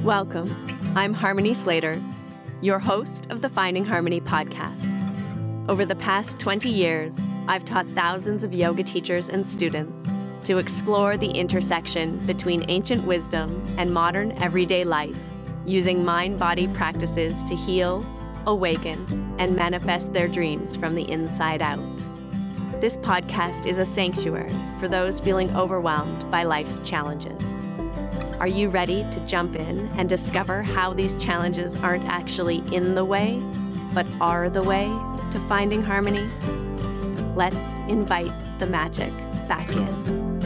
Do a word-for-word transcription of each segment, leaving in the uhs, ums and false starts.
Welcome. I'm Harmony Slater, your host of the Finding Harmony podcast. Over the past twenty years, I've taught thousands of yoga teachers and students to explore the intersection between ancient wisdom and modern everyday life, using mind-body practices to heal, awaken, and manifest their dreams from the inside out. This podcast is a sanctuary for those feeling overwhelmed by life's challenges. Are you ready to jump in and discover how these challenges aren't actually in the way, but are the way to finding harmony? Let's invite the magic back in.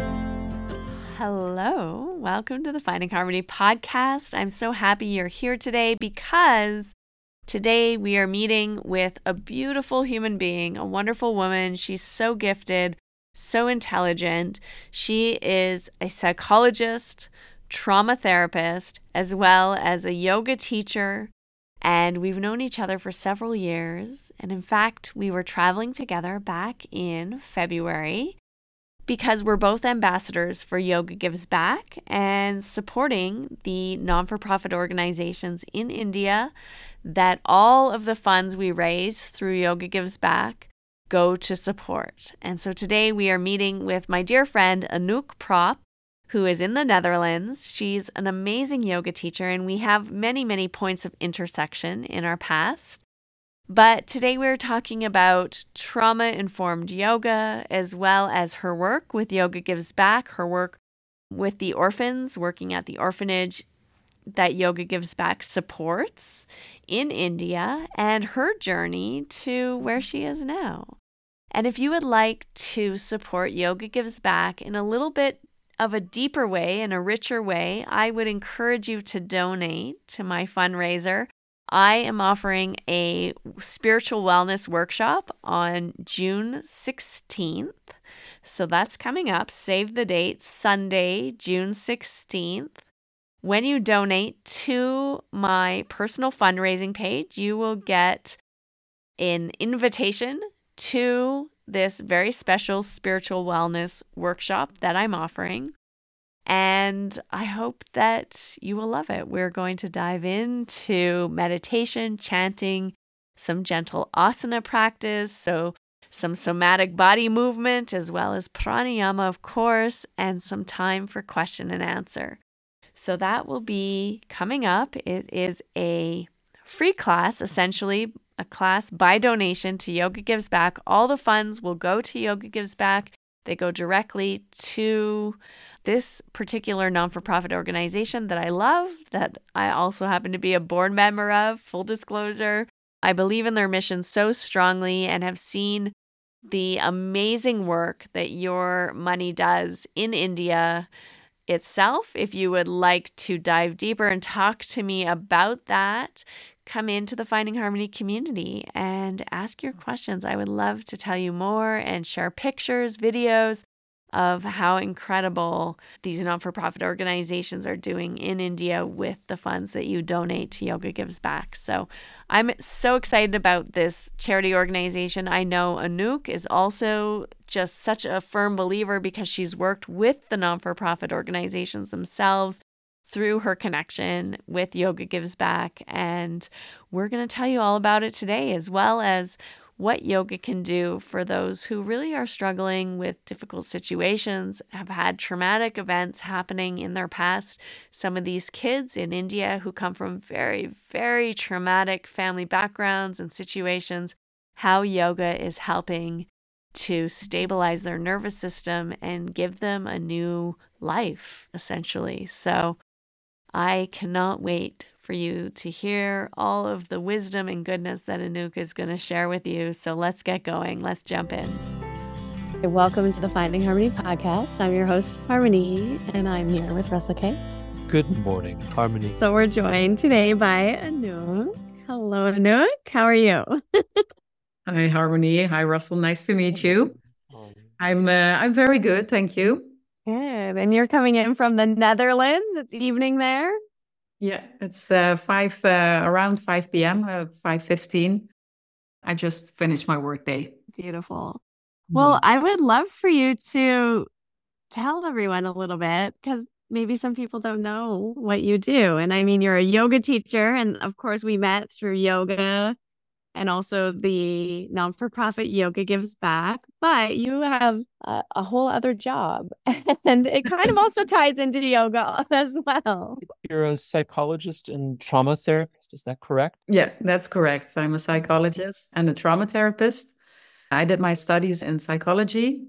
Hello, welcome to the Finding Harmony podcast. I'm so happy you're here today because today we are meeting with a beautiful human being, a wonderful woman. She's so gifted, so intelligent. She is a psychologist, trauma therapist, as well as a yoga teacher. And we've known each other for several years. And in fact, we were traveling together back in February because we're both ambassadors for Yoga Gives Back and supporting the non-for-profit organizations in India that all of the funds we raise through Yoga Gives Back go to support. And so today we are meeting with my dear friend Anouk Prop, who is in the Netherlands. She's an amazing yoga teacher, and we have many, many points of intersection in our past. But today we're talking about trauma-informed yoga, as well as her work with Yoga Gives Back, her work with the orphans, working at the orphanage that Yoga Gives Back supports in India, and her journey to where she is now. And if you would like to support Yoga Gives Back in a little bit of a deeper way, in a richer way, I would encourage you to donate to my fundraiser. I am offering a spiritual wellness workshop on June sixteenth. So that's coming up. Save the date, Sunday, June sixteenth. When you donate to my personal fundraising page, you will get an invitation to this very special spiritual wellness workshop that I'm offering. And I hope that you will love it. We're going to dive into meditation, chanting, some gentle asana practice, so some somatic body movement, as well as pranayama, of course, and some time for question and answer. So that will be coming up. It is a free class, essentially, a class by donation to Yoga Gives Back. All the funds will go to Yoga Gives Back. They go directly to this particular non-for-profit organization that I love, that I also happen to be a board member of, full disclosure. I believe in their mission so strongly and have seen the amazing work that your money does in India itself. If you would like to dive deeper and talk to me about that, come into the Finding Harmony community and ask your questions. I would love to tell you more and share pictures, videos of how incredible these non-for-profit organizations are doing in India with the funds that you donate to Yoga Gives Back. So I'm so excited about this charity organization. I know Anouk is also just such a firm believer because she's worked with the non-for-profit organizations themselves through her connection with Yoga Gives Back. And we're going to tell you all about it today, as well as what yoga can do for those who really are struggling with difficult situations, have had traumatic events happening in their past. Some of these kids in India who come from very, very traumatic family backgrounds and situations, how yoga is helping to stabilize their nervous system and give them a new life, essentially. So I cannot wait for you to hear all of the wisdom and goodness that Anouk is going to share with you. So let's get going. Let's jump in. Welcome to the Finding Harmony podcast. I'm your host, Harmony, and I'm here with Russell Case. Good morning, Harmony. So we're joined today by Anouk. Hello, Anouk. How are you? Hi, Harmony. Hi, Russell. Nice to meet you. I'm uh, I'm very good. Thank you. Good. And you're coming in from the Netherlands. It's evening there. Yeah, it's uh, five uh, around five p.m. Uh, five fifteen. I just finished my workday. Beautiful. Well, I would love for you to tell everyone a little bit, because maybe some people don't know what you do. And I mean, you're a yoga teacher. And of course, we met through yoga and also the non-for-profit Yoga Gives Back. But you have a, a whole other job. And it kind of also ties into yoga as well. You're a psychologist and trauma therapist. Is that correct? Yeah, that's correct. I'm a psychologist and a trauma therapist. I did my studies in psychology.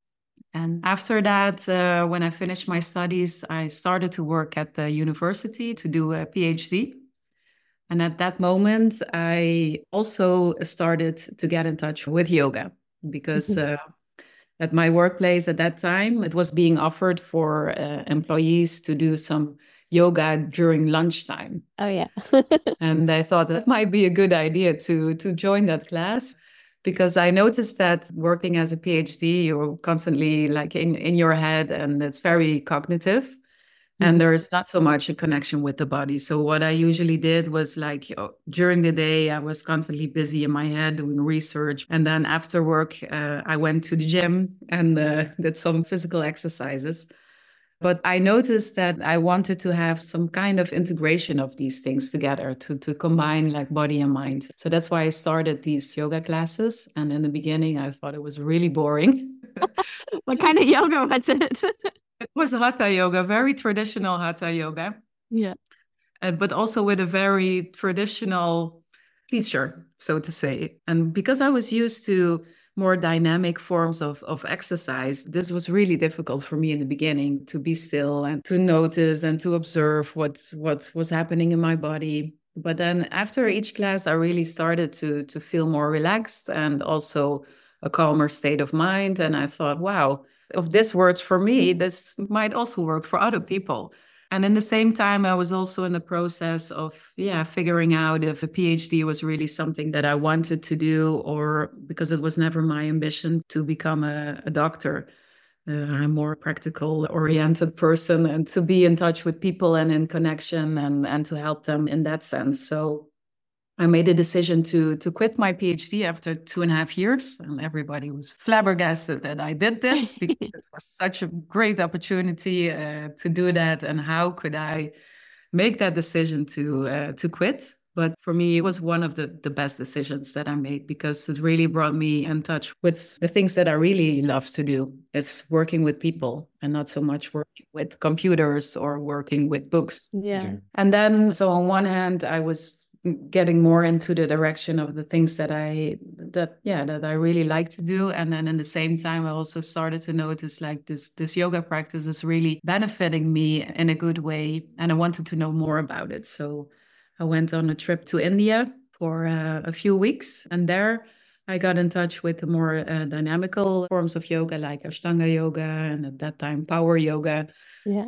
And after that, uh, when I finished my studies, I started to work at the university to do a PhD. And at that moment, I also started to get in touch with yoga because uh, at my workplace at that time, it was being offered for uh, employees to do some yoga during lunchtime. Oh, yeah. And I thought that might be a good idea to, to join that class. Because I noticed that working as a PhD, you're constantly like in, in your head and it's very cognitive. Mm-hmm. And there's not so much a connection with the body. So what I usually did was like during the day, I was constantly busy in my head doing research. And then after work, uh, I went to the gym and uh, did some physical exercises. But I noticed that I wanted to have some kind of integration of these things together to, to combine like body and mind. So that's why I started these yoga classes. And in the beginning, I thought it was really boring. What kind of yoga was it? It was hatha yoga, very traditional hatha yoga. Yeah. Uh, but also with a very traditional teacher, so to say. And because I was used to more dynamic forms of, of exercise, this was really difficult for me in the beginning to be still and to notice and to observe what, what was happening in my body. But then after each class, I really started to, to feel more relaxed and also a calmer state of mind. And I thought, wow, if this works for me, this might also work for other people. And in the same time, I was also in the process of, yeah, figuring out if a PhD was really something that I wanted to do, or because it was never my ambition to become a, a doctor. Uh, I'm a more practical oriented person and to be in touch with people and in connection and, and to help them in that sense. So I made a decision to to quit my PhD after two and a half years, and everybody was flabbergasted that I did this because it was such a great opportunity uh, to do that. And how could I make that decision to uh, to quit? But for me, it was one of the, the best decisions that I made because it really brought me in touch with the things that I really love to do. It's working with people and not so much working with computers or working with books. Yeah. Okay. And then, so on one hand, I was getting more into the direction of the things that I, that, yeah, that I really like to do. And then in the same time, I also started to notice like this, this yoga practice is really benefiting me in a good way. And I wanted to know more about it. So I went on a trip to India for uh, a few weeks. And there I got in touch with the more uh, dynamical forms of yoga, like Ashtanga yoga. And at that time, power yoga. Yeah.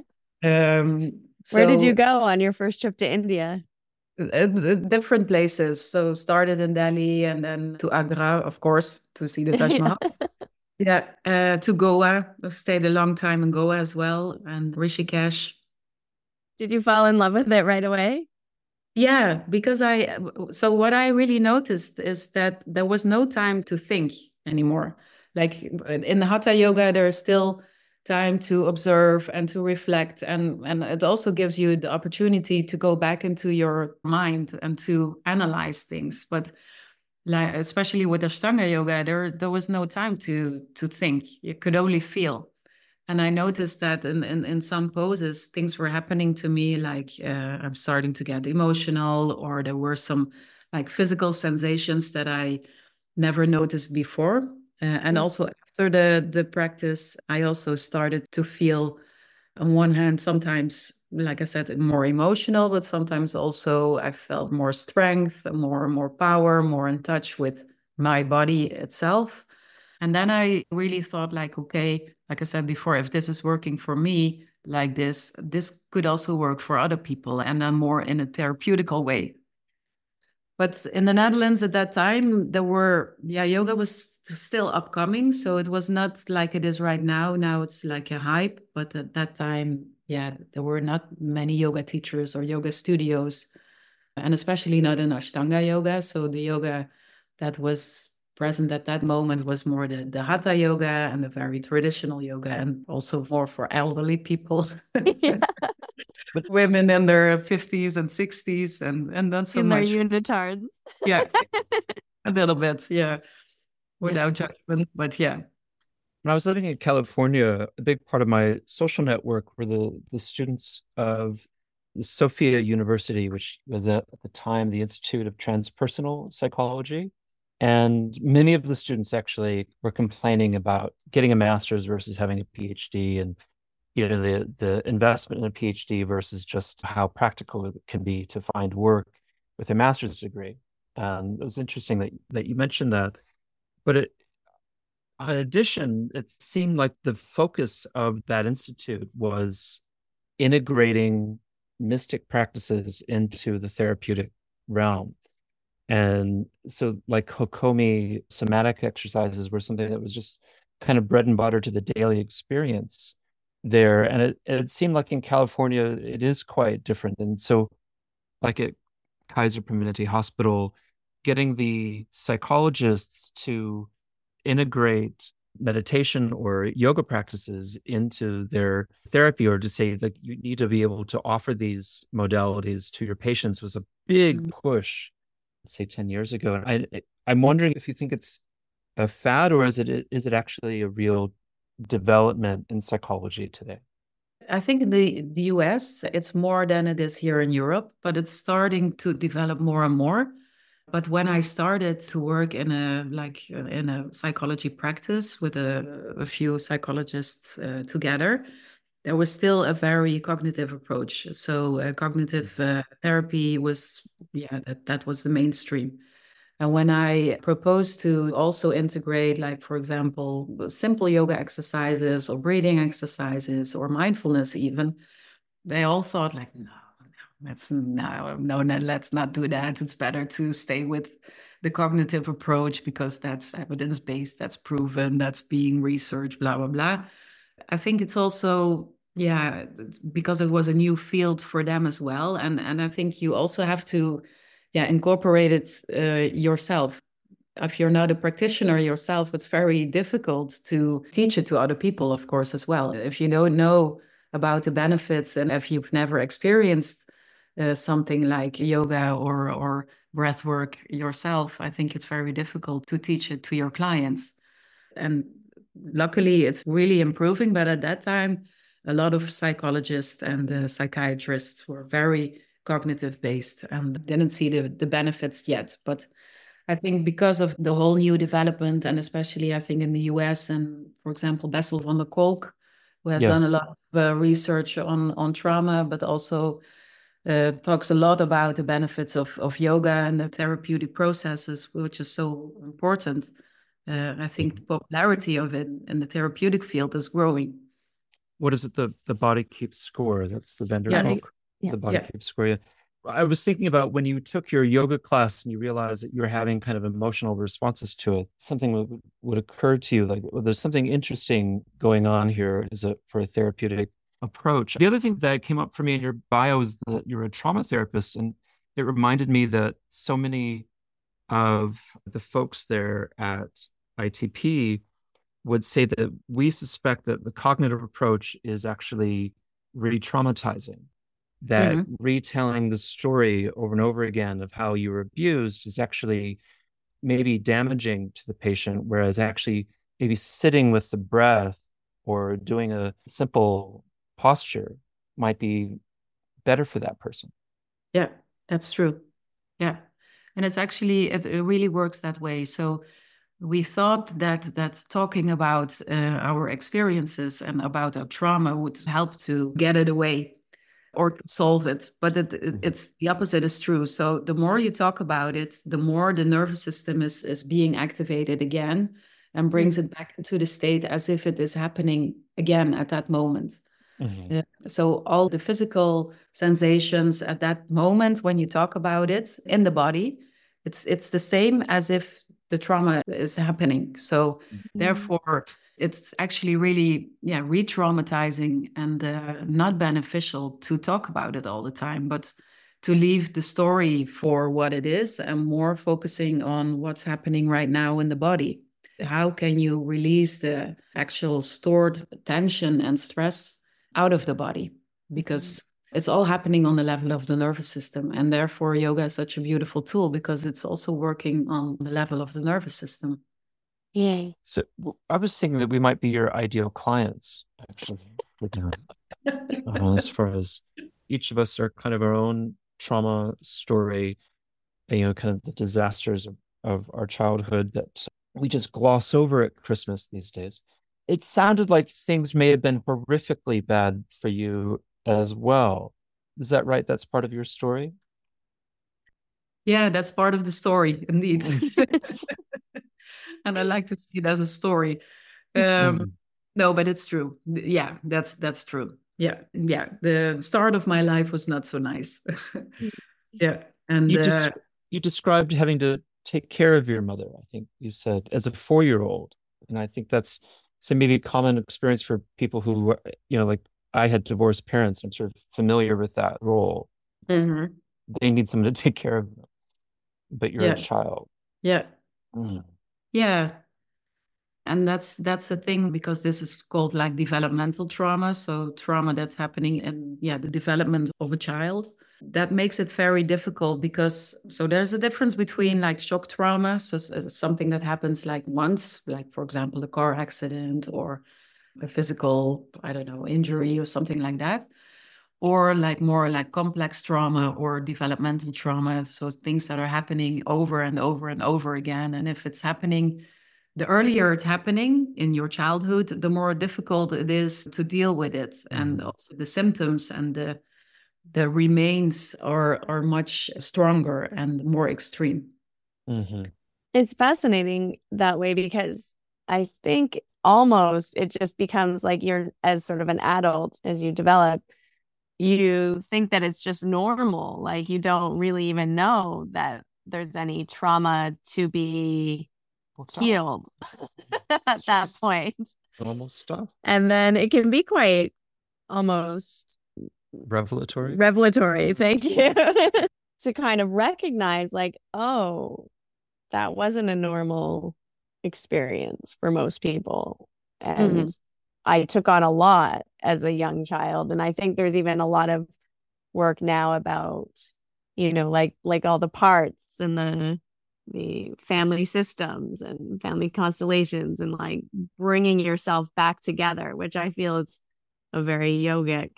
Um, so, Where did you go on your first trip to India? Uh, different places. So started in Delhi and then to Agra, of course, to see the Taj Mahal. yeah, uh, to Goa. I stayed a long time in Goa as well, and Rishikesh. Did you fall in love with it right away? Yeah, because I, so what I really noticed is that there was no time to think anymore. Like in the Hatha Yoga, there's still time to observe and to reflect. And, and it also gives you the opportunity to go back into your mind and to analyze things. But like, especially with Ashtanga yoga, there, there was no time to, to think. You could only feel. And I noticed that in, in, in some poses, things were happening to me, like uh, I'm starting to get emotional, or there were some like physical sensations that I never noticed before. Uh, and also after the, the practice, I also started to feel, on one hand, sometimes, like I said, more emotional, but sometimes also I felt more strength, more, more power, more in touch with my body itself. And then I really thought like, okay, like I said before, if this is working for me like this, this could also work for other people, and then more in a therapeutical way. But in the Netherlands at that time, there were, yeah, yoga was still upcoming. So it was not like it is right now. Now it's like a hype. But at that time, yeah, there were not many yoga teachers or yoga studios, and especially not in Ashtanga yoga. So the yoga that was present at that moment was more the, the hatha yoga and the very traditional yoga, and also more for elderly people. Yeah. But women in their fifties and sixties, and and not so In their much. unitards. Yeah, a little bit. Yeah, without judgment, but yeah. When I was living in California, a big part of my social network were the, the students of the Sophia University, which was at, at the time the Institute of Transpersonal Psychology. And many of the students actually were complaining about getting a master's versus having a PhD, and you know the the investment in a PhD versus just how practical it can be to find work with a master's degree. And it was interesting that that you mentioned that. But it, in addition, it seemed like the focus of that institute was integrating mystic practices into the therapeutic realm. And so like Hakomi somatic exercises were something that was just kind of bread and butter to the daily experience there. And it, it seemed like in California, it is quite different. And so like at Kaiser Permanente Hospital, getting the psychologists to integrate meditation or yoga practices into their therapy, or to say that you need to be able to offer these modalities to your patients, was a big Mm. push, say ten years ago. And I, I'm wondering if you think it's a fad, or is it is it actually a real development in psychology today? I think in the, the U S, it's more than it is here in Europe, but it's starting to develop more and more. But when I started to work in a like in a psychology practice with a, a few psychologists uh, together, there was still a very cognitive approach. So uh, cognitive uh, therapy was, yeah, that, that was the mainstream. And when I proposed to also integrate, like, for example, simple yoga exercises or breathing exercises or mindfulness even, they all thought like, no, no, let's no, no, no, let's not do that. It's better to stay with the cognitive approach because that's evidence-based, that's proven, that's being researched, blah, blah, blah. I think it's also, yeah, because it was a new field for them as well. And, and I think you also have to, yeah, incorporate it uh, yourself. If you're not a practitioner yourself, it's very difficult to teach it to other people, of course, as well. If you don't know about the benefits, and if you've never experienced uh, something like yoga or, or breath work yourself, I think it's very difficult to teach it to your clients. And luckily, it's really improving. But at that time, a lot of psychologists and uh, psychiatrists were very cognitive based and didn't see the, the benefits yet. But I think because of the whole new development, and especially I think in the U S, and for example, Bessel van der Kolk, who has Yeah. done a lot of uh, research on, on trauma, but also uh, talks a lot about the benefits of, of yoga and the therapeutic processes, which is so important. Uh, I think the popularity of it in the therapeutic field is growing. What is it? The the body keeps score. That's the Van der Yeah. Kolk. Yeah. The body Yeah. keeps score. Yeah. I was thinking about when you took your yoga class and you realized that you were having kind of emotional responses to it, something would, would occur to you like, well, there's something interesting going on here as a for a therapeutic approach. The other thing that came up for me in your bio is that you're a trauma therapist, and it reminded me that so many of the folks there at I T P would say that we suspect that the cognitive approach is actually re-traumatizing, that Mhm. retelling the story over and over again of how you were abused is actually maybe damaging to the patient, whereas actually maybe sitting with the breath or doing a simple posture might be better for that person. Yeah, that's true. Yeah. And it's actually, it, it really works that way. So we thought that that talking about uh, our experiences and about our trauma would help to get it away or solve it. But it, it, it's the opposite is true. So the more you talk about it, the more the nervous system is, is being activated again and brings it back into the state as if it is happening again at that moment. Mhm. Yeah. So all the physical sensations at that moment when you talk about it in the body, it's it's the same as if the trauma is happening. So therefore, it's actually really, yeah, re-traumatizing and uh, not beneficial to talk about it all the time, but to leave the story for what it is and more focusing on what's happening right now in the body. How can you release the actual stored tension and stress out of the body? Because it's all happening on the level of the nervous system. And therefore, yoga is such a beautiful tool because it's also working on the level of the nervous system. Yay. So w- I was thinking that we might be your ideal clients, actually. You know, uh, as far as each of us are kind of our own trauma story, you know, kind of the disasters of, of our childhood that we just gloss over at Christmas these days. It sounded like things may have been horrifically bad for you as well. Is that right? That's part of your story? Yeah, that's part of the story, indeed. And I like to see it as a story. Um, Mm. no, but it's true. Yeah, that's that's true. Yeah, yeah. The start of my life was not so nice. Yeah, and You uh, just you described having to take care of your mother, I think you said, as a four-year-old. And I think that's some maybe common experience for people who, you know, like I had divorced parents. I'm sort of familiar with that role. mhm. They need someone to take care of them, but you're a Yeah, child. yeah, Mm. yeah. And that's that's a thing because this is called like developmental trauma. So trauma that's happening in yeah the development of a child. That makes it very difficult because so there's a difference between like shock trauma, so s- s- something that happens like once, like for example a car accident or a physical I don't know injury or something like that, or like more like complex trauma or developmental trauma. So things that are happening over and over and over again. And if it's happening, the earlier it's happening in your childhood, the more difficult it is to deal with it. And Mhm. also the symptoms and the the remains are are much stronger and more extreme. Mhm. It's fascinating that way because I think almost it just becomes like you're as sort of an adult as you develop, you think that it's just normal. Like you don't really even know that there's any trauma to be What's up? healed at that point. Normal stuff. And then it can be quite almost Revelatory. revelatory, thank you, to kind of recognize like, oh, that wasn't a normal experience for most people. And Mhm. I took on a lot as a young child. And I think there's even a lot of work now about, you know, like like all the parts and the the family systems and family constellations and like bringing yourself back together, which I feel is a very yogic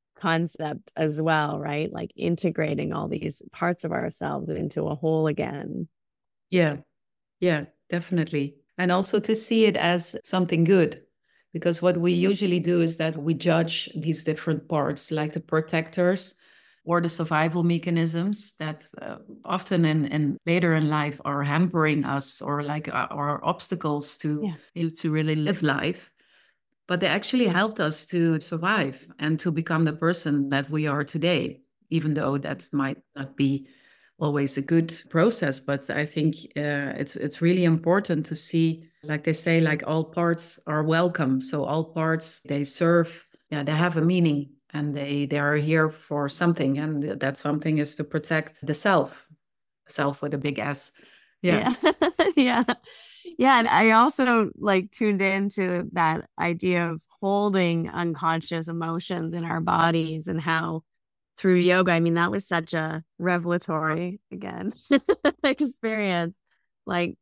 concept as well, right? Like integrating all these parts of ourselves into a whole again. Yeah, yeah, definitely. And also to see it as something good. Because what we usually do is that we judge these different parts, like the protectors or the survival mechanisms that uh, often in, in later in life are hampering us or like uh, are obstacles to, Yeah. you know, to really live life. But they actually helped us to survive and to become the person that we are today, even though that might not be always a good process. But I think uh, it's it's really important to see, like they say, like all parts are welcome. So all parts, they serve, yeah, they have a meaning and they they are here for something, and that something is to protect the self, self with a big S. Yeah. Yeah. Yeah. Yeah. And I also like tuned into that idea of holding unconscious emotions in our bodies and how through yoga, I mean, that was such a revelatory, again, experience. Like,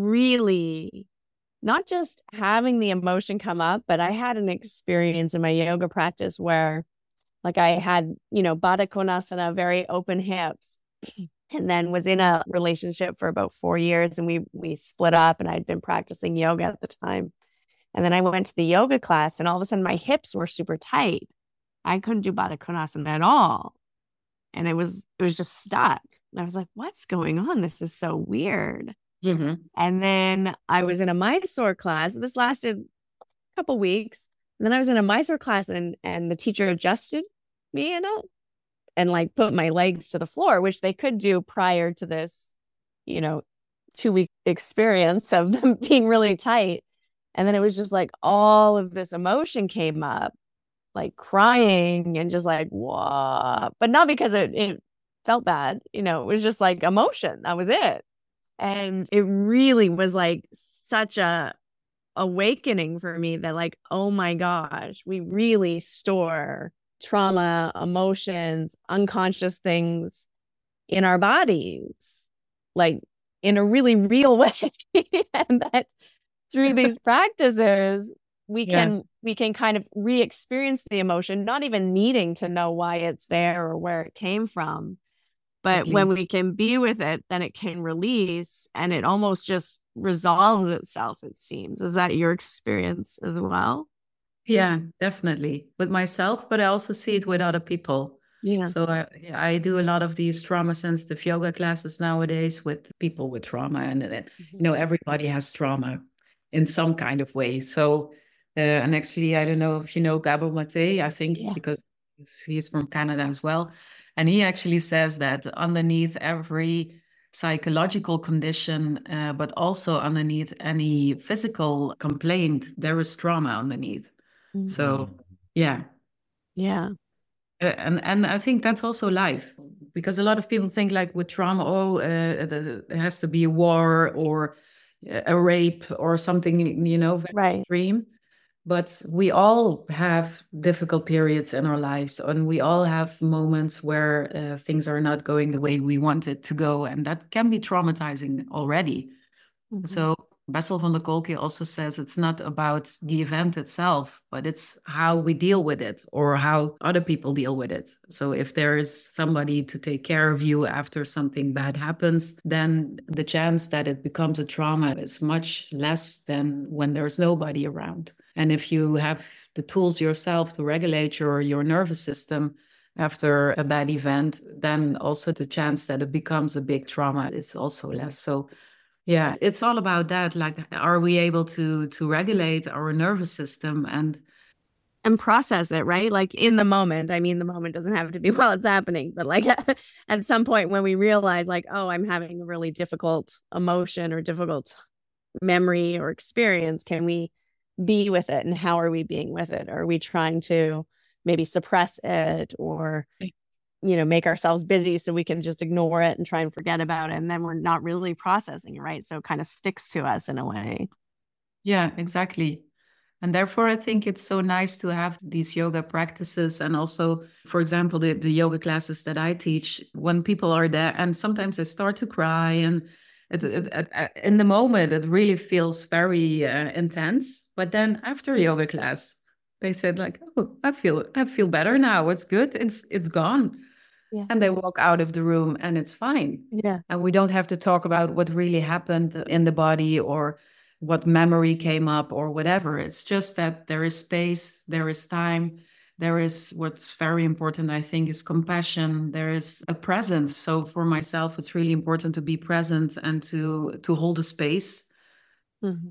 really, not just having the emotion come up, but I had an experience in my yoga practice where, like, I had, you know, Baddha Konasana, very open hips, and then was in a relationship for about four years, and we we split up, and I'd been practicing yoga at the time. And then I went to the yoga class, and all of a sudden, my hips were super tight. I couldn't do Baddha Konasana at all. And it was it was just stuck. And I was like, what's going on? This is so weird. Mm-hmm. And then I was in a Mysore class. This lasted a couple weeks. And then I was in a Mysore class and and the teacher adjusted me in it and like put my legs to the floor, which they could do prior to this, you know, two week experience of them being really tight. And then it was just like all of this emotion came up, like crying and just like, whoa, but not because it, it felt bad. You know, it was just like emotion. That was it. And it really was like such a awakening for me that like, oh my gosh, we really store trauma, emotions, unconscious things in our bodies, like in a really real way. And that through these practices, we Yeah. can we can kind of re-experience the emotion, not even needing to know why it's there or where it came from. But Exactly. when we can be with it, then it can release and it almost just resolves itself, it seems. Is that your experience as well? Yeah, definitely with myself, but I also see it with other people. Yeah. So I, yeah, I do a lot of these trauma sensitive yoga classes nowadays with people with trauma, and it, you know, everybody has trauma in some kind of way. So, uh, and actually, I don't know if you know Gabor Mate, I think Yeah. because he's, he's from Canada as well. And he actually says that underneath every psychological condition, uh, but also underneath any physical complaint, there is trauma underneath. So yeah, Yeah. Uh, and and I think that's also life, because a lot of people think like with trauma, oh, uh, it it has to be a war or a rape or something, you know, very Right. extreme. But we all have difficult periods in our lives, and we all have moments where uh, things are not going the way we want it to go, and that can be traumatizing already. Mhm. So Bessel van der Kolk also says it's not about the event itself, but it's how we deal with it or how other people deal with it. So if there is somebody to take care of you after something bad happens, then the chance that it becomes a trauma is much less than when there's nobody around. And if you have the tools yourself to regulate your, your nervous system after a bad event, then also the chance that it becomes a big trauma is also less. So yeah, it's all about that. Like, are we able to to regulate our nervous system and And process it, right? Like in the moment. I mean, the moment doesn't have to be while it's happening, but like at some point when we realize, like, oh, I'm having a really difficult emotion or difficult memory or experience, can we be with it? And how are we being with it? Are we trying to maybe suppress it or, you know, make ourselves busy so we can just ignore it and try and forget about it? And then we're not really processing it, right? So it kind of sticks to us in a way. yeah, exactly. And therefore, I think it's so nice to have these yoga practices. And also, for example, the, the yoga classes that I teach, when people are there and sometimes they start to cry, and it, it, it, in the moment, it really feels very uh, intense. But then after yoga class, they said like, oh, I feel, I feel better now. It's good. It's, it's gone. Yeah. And they walk out of the room and it's fine. Yeah. And we don't have to talk about what really happened in the body or what memory came up or whatever. It's just that there is space, there is time, there is what's very important, I think, is compassion. There is a presence. So for myself, it's really important to be present and to to hold a space Mm-hmm.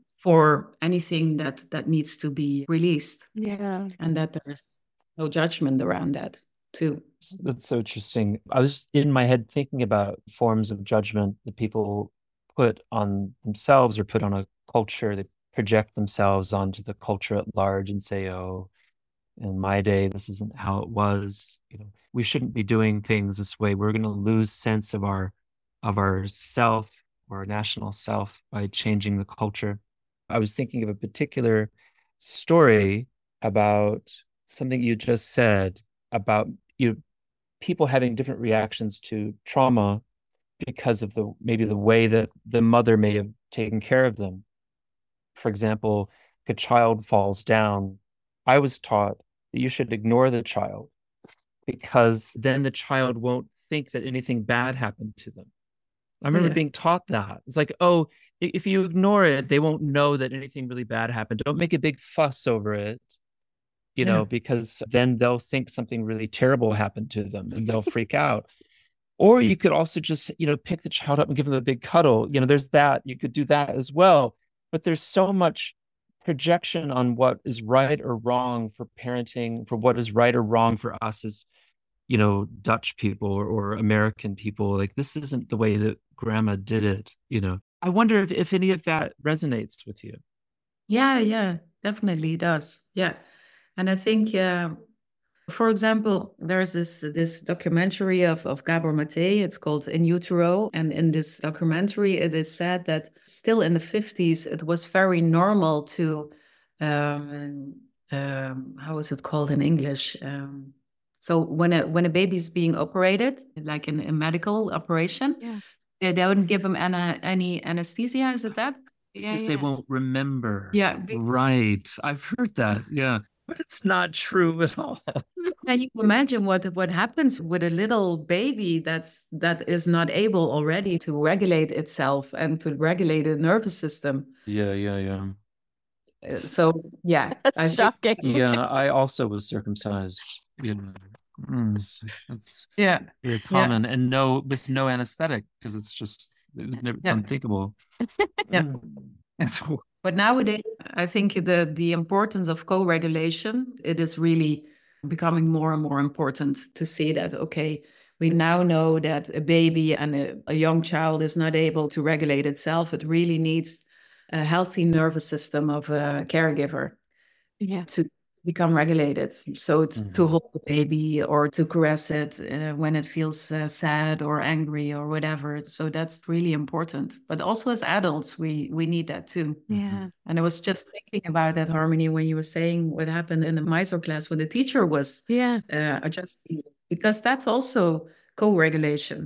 for anything that that needs to be released. Yeah. And that there's no judgment around that too. That's so interesting. I was just in my head thinking about forms of judgment that people put on themselves or put on a culture. They project themselves onto the culture at large and say, oh, in my day, this isn't how it was. You know, we shouldn't be doing things this way. We're going to lose sense of our of our self or our national self by changing the culture. I was thinking of a particular story about something you just said about you people having different reactions to trauma because of the maybe the way that the mother may have taken care of them. For example, if a child falls down, I was taught that you should ignore the child because then the child won't think that anything bad happened to them. I remember Yeah. being taught that. It's like, oh, if you ignore it, they won't know that anything really bad happened. Don't make a big fuss over it, you Yeah. know, because then they'll think something really terrible happened to them and they'll freak out. Or you could also just, you know, pick the child up and give them a big cuddle. You know, there's that. You could do that as well. But there's so much projection on what is right or wrong for parenting, for what is right or wrong for us as, you know, Dutch people or, or American people. Like, this isn't the way that grandma did it, you know. I wonder if, if any of that resonates with you. Yeah, yeah, definitely it does. Yeah. And I think, yeah, For example, there's this this documentary of, of Gabor Mate. It's called In Utero. And in this documentary, it is said that still in the fifties, it was very normal to, um, um, how is it called in English? Um, so when a when a baby's being operated, like in a medical operation, Yeah. they don't give them ana, any anesthesia. Is it that? Yeah. Because they won't remember. Yeah. be- Right. I've heard that. Yeah. But it's not true at all. Can you imagine what what happens with a little baby that's that is not able already to regulate itself and to regulate the nervous system? Yeah, yeah, yeah. Uh, So yeah, That's I think- shocking. Yeah, I also was circumcised. You know, Mm, it's, it's yeah, very common, and no, with no anesthetic, because it's just it's Yeah. unthinkable. Yeah. Mm. And so, but nowadays I think the the importance of co-regulation, it is really becoming more and more important to see that, okay, we now know that a baby and a, a young child is not able to regulate itself. It really needs a healthy nervous system of a caregiver Yeah. to become regulated. So it's to Mhm. hold the baby or to caress it uh, when it feels uh, sad or angry or whatever. So that's really important. But also as adults, we we need that too. Yeah. And I was just thinking about that, Harmony, when you were saying what happened in the Mysore class when the teacher was Yeah. uh, adjusting, because that's also co-regulation.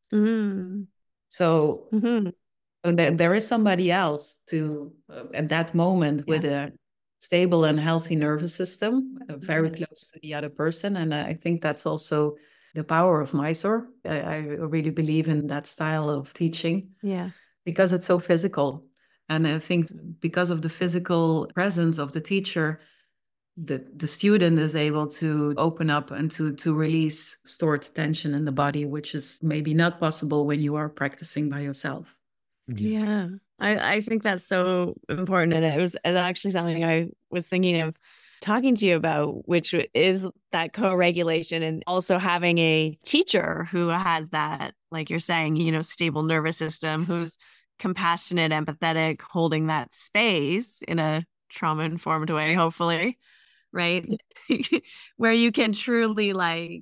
Mm. So, hmm so there, there is somebody else to uh, at that moment with a stable and healthy nervous system, uh, very close to the other person. And I think that's also the power of Mysore. I, I really believe in that style of teaching Yeah. because it's so physical. And I think because of the physical presence of the teacher, the, the student is able to open up and to, to release stored tension in the body, which is maybe not possible when you are practicing by yourself. Yeah. I, I think that's so important. And it was it's actually something I was thinking of talking to you about, which is that co-regulation and also having a teacher who has that, like you're saying, you know, stable nervous system, who's compassionate, empathetic, holding that space in a trauma-informed way, hopefully, right? Where you can truly like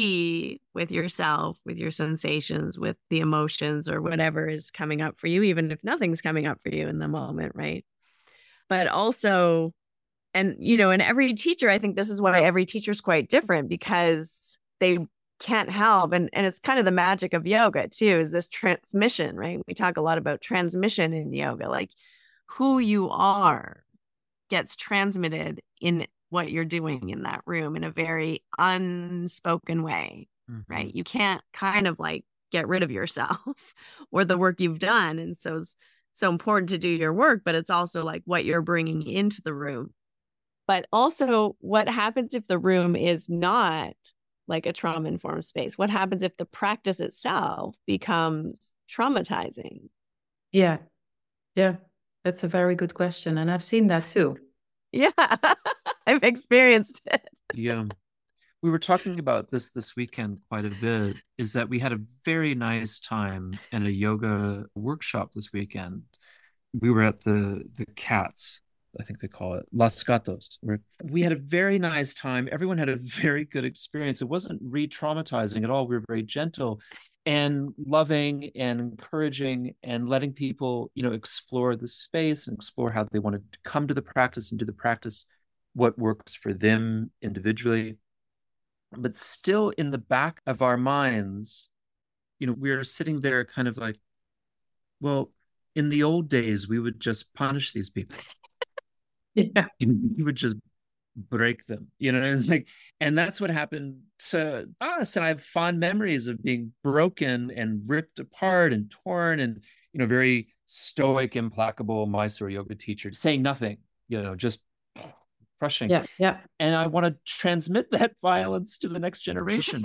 be with yourself, with your sensations, with the emotions or whatever is coming up for you, even if nothing's coming up for you in the moment, right? But also, and you know, and every teacher, I think this is why every teacher is quite different, because they can't help. And, and it's kind of the magic of yoga too, is this transmission, right? We talk a lot about transmission in yoga, like who you are gets transmitted in what you're doing in that room in a very unspoken way, Mhm. right? You can't kind of like get rid of yourself or the work you've done. And so it's so important to do your work, but it's also like what you're bringing into the room. But also what happens if the room is not like a trauma-informed space? What happens if the practice itself becomes traumatizing? Yeah. Yeah. That's a very good question. And I've seen that too. Yeah, I've experienced it. Yeah. We were talking about this this weekend quite a bit, is that we had a very nice time in a yoga workshop this weekend. We were at the the Cats, I think they call it, Las Gatos. Where we had a very nice time. Everyone had a very good experience. It wasn't re-traumatizing at all. We were very gentle and loving and encouraging and letting people, you know, explore the space and explore how they wanted to come to the practice and do the practice, what works for them individually. But still in the back of our minds, you know, we were sitting there kind of like, well, in the old days, we would just punish these people. Yeah. You would just break them, you know. It's like, and that's what happened to us. And I have fond memories of being broken and ripped apart and torn, and you know, very stoic, implacable Mysore yoga teacher saying nothing, you know, just crushing. Yeah. Yeah. And I want to transmit that violence to the next generation.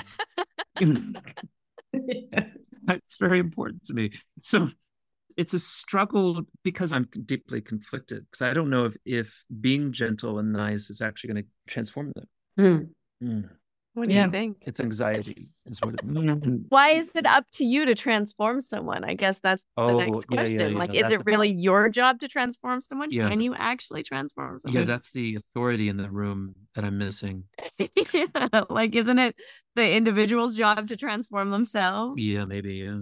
It's very important to me. So it's a struggle because I'm deeply conflicted, because I don't know if, if being gentle and nice is actually going to transform them. Mm. Mm. What do Yeah. you think? It's anxiety is what it Why is it up to you to transform someone? I guess that's the Oh, next yeah, yeah, question. yeah. Like, is That's it a- really your job to transform someone? Yeah. Can you actually transform someone? Yeah, that's the authority in the room that I'm missing. Yeah, like, isn't it the individual's job to transform themselves? Yeah, maybe, yeah.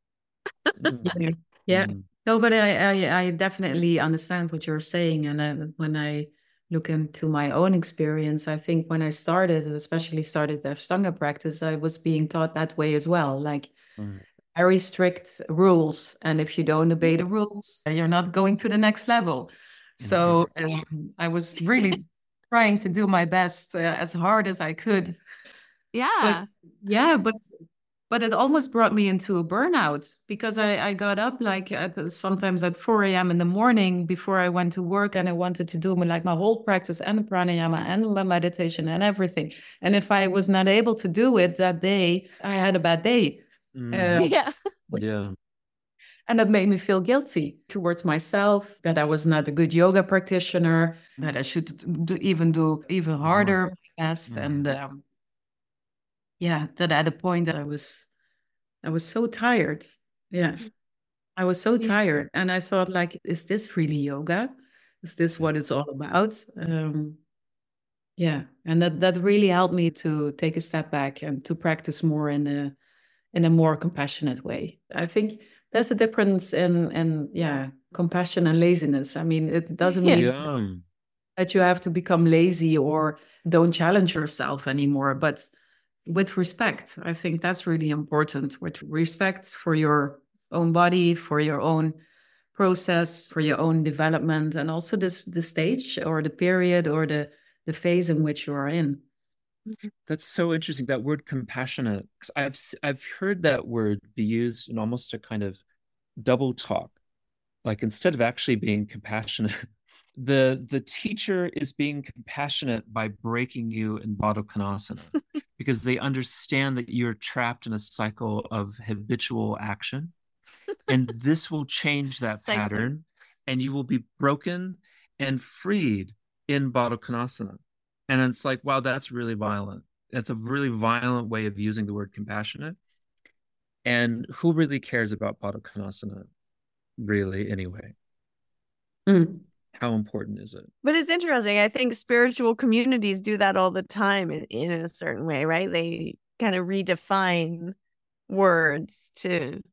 Yeah. Yeah. Mm. No, but I, I, I definitely understand what you're saying. And I, when I look into my own experience, I think when I started, especially started the Ashtanga practice, I was being taught that way as well, like Mm. very strict rules. And if you don't obey the rules, you're not going to the next level. So um, I was really trying to do my best uh, as hard as I could. Yeah. Yeah, but but it almost brought me into a burnout because I, I got up like at, the- sometimes at four a.m. in the morning before I went to work, and I wanted to do my, like my whole practice and the pranayama and the meditation and everything. And if I was not able to do it that day, I had a bad day. Mm. Uh, Yeah. Yeah. and that made me feel guilty towards myself, that I was not a good yoga practitioner, that I should do, even do even harder my best. Mhm. And um, yeah, that at a point that I was, I was so tired. Yeah, I was so Yeah. tired, and I thought, like, is this really yoga? Is this what it's all about? Um, yeah, and that that really helped me to take a step back and to practice more in a in a more compassionate way. I think there's a difference in in yeah compassion and laziness. I mean, it doesn't Yeah. mean Yeah. that you have to become lazy or don't challenge yourself anymore, but with respect. I think that's really important, with respect for your own body, for your own process, for your own development, and also this the stage or the period or the the phase in which you are in. That's so interesting. That word compassionate, 'cause I've s- I've heard that word be used in almost a kind of double talk. Like instead of actually being compassionate, the the teacher is being compassionate by breaking you in Baddha Konasana because they understand that you're trapped in a cycle of habitual action. And this will change that Cycle. pattern, and you will be broken and freed in Baddha Konasana. And it's like, wow, that's really violent. That's a really violent way of using the word compassionate. And who really cares about Baddha Konasana, really, anyway? Mm. How important is it? But it's interesting. I think spiritual communities do that all the time in, in a certain way, right? They kind of redefine words to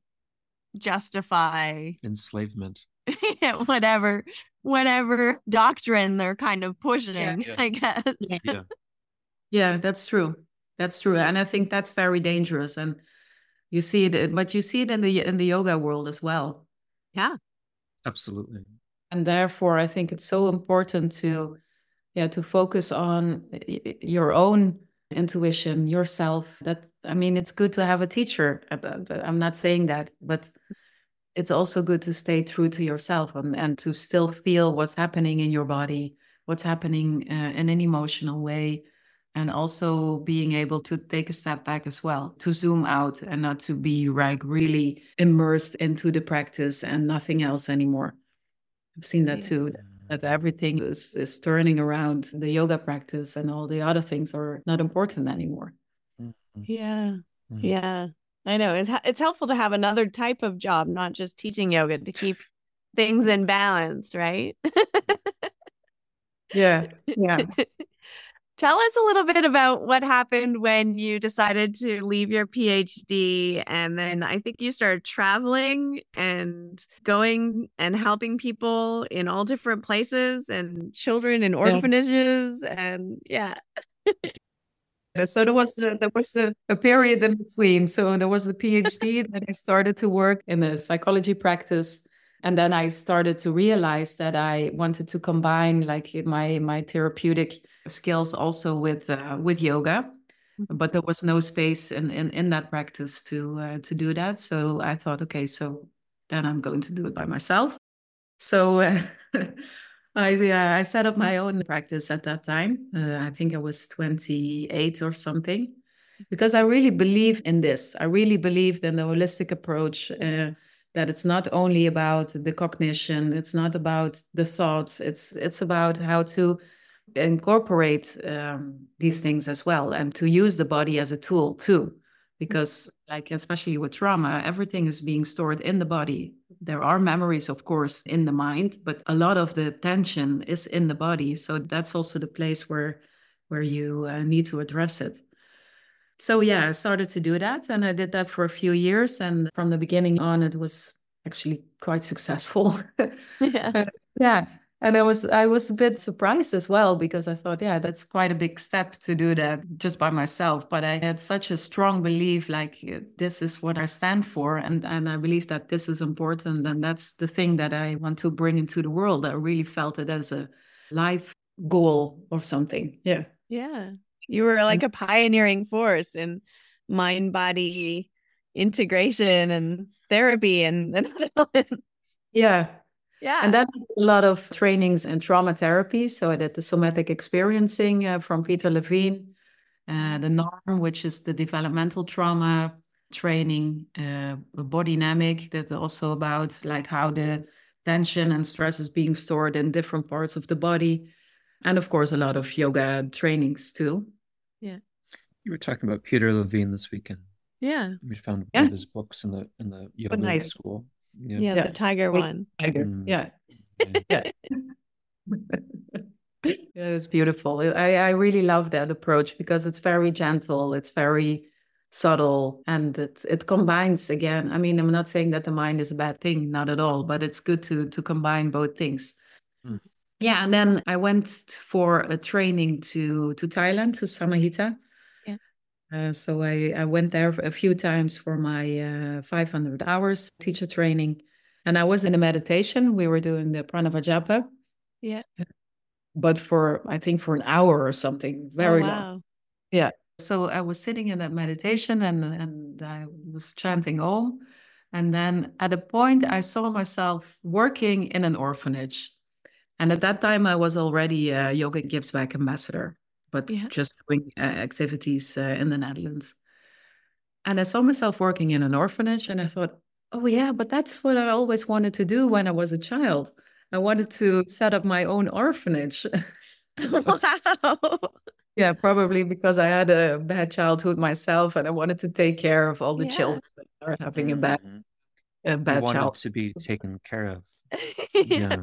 justify Enslavement. whatever whatever doctrine they're kind of pushing, Yeah. I guess. Yeah. Yeah, that's true. That's true, and I think that's very dangerous. And you see it, but you see it in the in the yoga world as well. Yeah. Absolutely. And therefore, I think it's so important to, yeah, to focus on y- y- your own intuition, yourself. That I mean, it's good to have a teacher. uh, uh, I'm not saying that, but it's also good to stay true to yourself and, and to still feel what's happening in your body, what's happening uh, in an emotional way, and also being able to take a step back as well, to zoom out and not to be like really immersed into the practice and nothing else anymore. I've seen that Yeah. too, that, that everything is, is turning around the yoga practice and all the other things are not important anymore. Yeah. Mm. Yeah. I know. It's h- it's helpful to have another type of job, not just teaching yoga, to keep things in balance, right? Yeah. Yeah. Tell us a little bit about what happened when you decided to leave your PhD, and then I think you started traveling and going and helping people in all different places and children in orphanages, and yeah. So there was the, there was a, a period in between. So there was the PhD that I started to work in a psychology practice, and then I started to realize that I wanted to combine like my my therapeutic skills also with uh, with yoga, but there was no space in in, in that practice to uh, to do that. So I thought, okay, so then I'm going to do it by myself. So. Uh, I yeah, I set up my own practice at that time. Uh, I think I was twenty-eight or something, because I really believe in this. I really believed in the holistic approach, uh, that it's not only about the cognition, it's not about the thoughts, it's it's about how to incorporate um, these things as well, and to use the body as a tool too, because like especially with trauma, everything is being stored in the body. There are memories, of course, in the mind, but a lot of the tension is in the body. So that's also the place where where you uh, need to address it. So yeah, I started to do that, and I did that for a few years, and from the beginning on it was actually quite successful. Yeah. Uh, yeah. And I was I was a bit surprised as well, because I thought, yeah, that's quite a big step to do that just by myself. But I had such a strong belief, like uh, this is what I stand for, and and I believe that this is important, and that's the thing that I want to bring into the world. I really felt it as a life goal or something. Yeah. Yeah. You were like a pioneering force in mind body integration and therapy and, and Yeah. yeah. And then a lot of trainings in trauma therapy. So I did the somatic experiencing uh, from Peter Levine, uh, the NORM, which is the developmental trauma training, uh, body dynamic, that's also about like how the tension and stress is being stored in different parts of the body. And of course, a lot of yoga trainings too. Yeah. You were talking about Peter Levine this weekend. Yeah. We found one Yeah. of his books in the in the yoga nice. school. Yeah. Yeah. The tiger Wait. one. Tiger. Mm. Yeah. Yeah. Yeah, it's beautiful. I, I really love that approach because it's very gentle, it's very subtle, and it it combines again. I mean, I'm not saying that the mind is a bad thing, not at all, but it's good to to combine both things. Mm. Yeah, and then I went for a training to to Thailand, to Samahita. Yeah. Uh, so I, I went there a few times for my uh, five hundred hours teacher training. And I was in a meditation. We were doing the Pranavajapa. Yeah. But for, I think for an hour or something, very oh, long. wow. Yeah. So I was sitting in that meditation, and, and I was chanting Om. And then at a point, I saw myself working in an orphanage. And at that time, I was already a Yoga Gives Back ambassador, but Yeah. just doing uh, activities uh, in the Netherlands. And I saw myself working in an orphanage, and I thought, oh yeah, but that's what I always wanted to do when I was a child. I wanted to set up my own orphanage. Wow. Yeah, probably because I had a bad childhood myself, and I wanted to take care of all the Yeah. children that are having a bad, Mhm. a You bad wanted child. to be taken care of. yeah.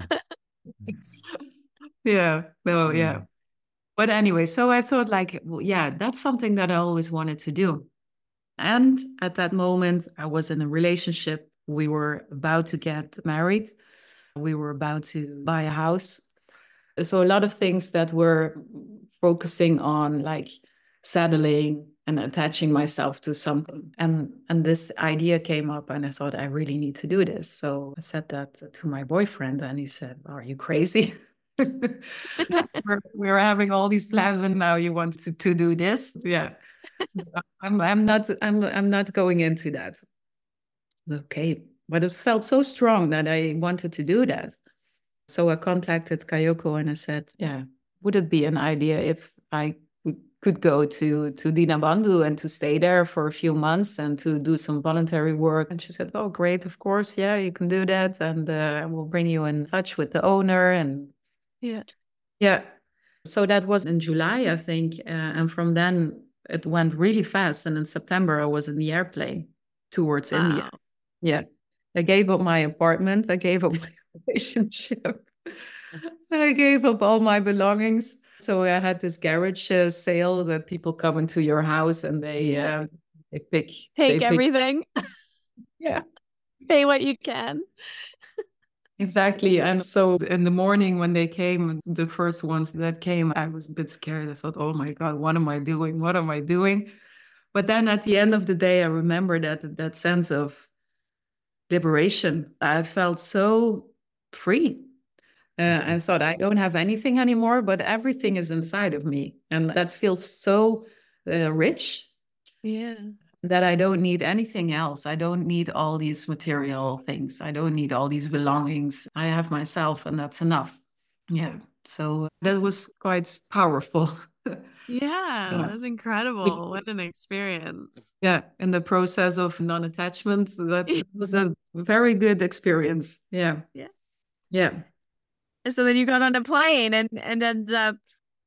Yeah, no, yeah. Mm. But anyway, so I thought, like, well, yeah, that's something that I always wanted to do. And at that moment, I was in a relationship. We were about to get married. We were about to buy a house. So a lot of things that were focusing on like settling and attaching myself to something. And and this idea came up, and I thought, I really need to do this. So I said that to my boyfriend, and he said, are you crazy? we're, we're having all these plans, and now you want to, to do this? Yeah. I'm I'm not I'm I'm not going into that. Okay. But it felt so strong that I wanted to do that. So I contacted Kayoko, and I said, yeah, would it be an idea if I w- could go to, to Dinabandhu and to stay there for a few months and to do some voluntary work? And she said, oh, great, of course. Yeah, you can do that. And uh, we'll bring you in touch with the owner. And Yeah. yeah. So that was in July, I think. Uh, and from then it went really fast. And in September, I was in the airplane towards India. Wow. Yeah. I gave up my apartment. I gave up my relationship. I gave up all my belongings. So I had this garage uh, sale that people come into your house, and they uh, they pick they Take pick, everything. yeah, Pay what you can. exactly. And so in the morning when they came, the first ones that came, I was a bit scared. I thought, oh my God, what am I doing? What am I doing? But then at the end of the day, I remember that that sense of liberation. I felt so free. Uh, I thought, I don't have anything anymore, but everything is inside of me. And that feels so uh, rich Yeah. that I don't need anything else. I don't need all these material things. I don't need all these belongings. I have myself, and that's enough. Yeah. So that was quite powerful. Yeah. Yeah. That's incredible. What an experience. Yeah. In the process of non-attachment, that was a very good experience. Yeah. Yeah. Yeah. And so then you got on a plane and, and ended up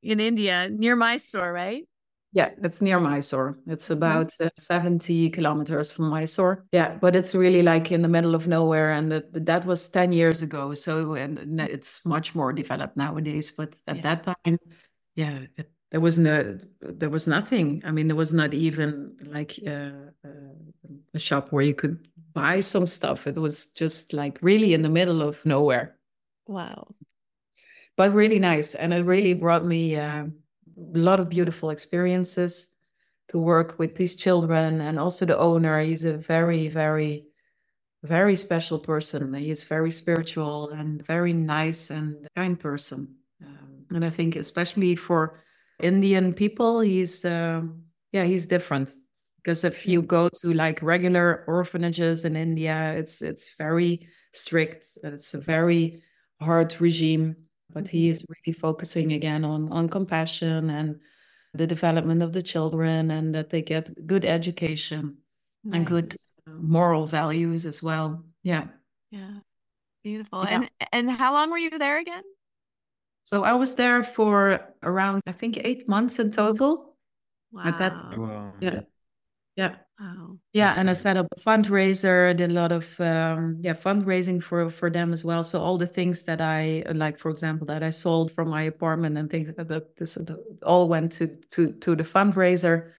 in India, near Mysore, right? Yeah, it's near Mysore. It's Mhm. about uh, seventy kilometers from Mysore. Yeah, but it's really like in the middle of nowhere. And that, that was ten years ago. So, and and it's much more developed nowadays. But at Yeah. that time, yeah, it, there was no, there was nothing. I mean, there was not even like uh, uh, a shop where you could buy some stuff. It was just like really in the middle of nowhere. Wow. But really nice. And it really brought me uh, a lot of beautiful experiences to work with these children. And also the owner, he's a very, very, very special person. He is very spiritual and very nice and kind person. Um, and I think especially for Indian people, he's, um, yeah, he's different. Because if you go to like regular orphanages in India, it's it's very strict. It's a very hard regime. But he is really focusing again on on compassion and the development of the children, and that they get good education and good Nice. moral values as well. Yeah. Yeah. Beautiful. Yeah. And and how long were you there again? So I was there for around, I think, eight months in total. At that, Wow. Wow. yeah, yeah. Wow. Yeah, and I Okay. set up a fundraiser, did a lot of um, yeah fundraising for for them as well. So all the things that I like, for example, that I sold from my apartment and things like that, this uh, all went to to to the fundraiser.